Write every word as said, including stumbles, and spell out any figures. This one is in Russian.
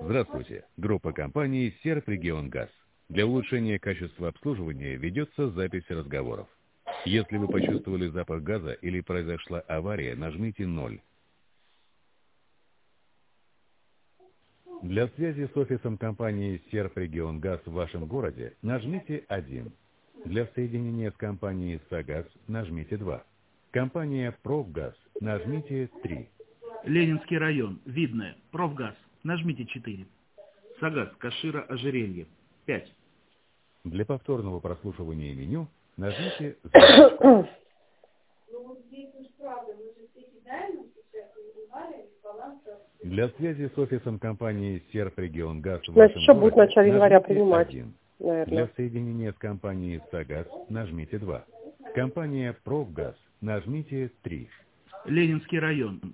Здравствуйте. Группа компаний «Серпрегионгаз». Для улучшения качества обслуживания ведется запись разговоров. Если вы почувствовали запах газа или произошла авария, нажмите ноль. Для связи с офисом компании «Серпрегионгаз» в вашем городе нажмите один. Для соединения с компанией «Сагаз» нажмите два. Компания «Профгаз» нажмите три. Ленинский район, Видное, Профгаз, нажмите четыре. Сагаз, Кашира, Ожерелье, пять. Для повторного прослушивания меню нажмите «Звонок». Для связи с офисом компании «Серпрегионгаз» в Значит, вашем еще будет в городе начале января нажмите принимать, один. наверное. Для соединения с компанией «Сагаз» нажмите два. Компания «Профгаз» нажмите три. Ленинский район,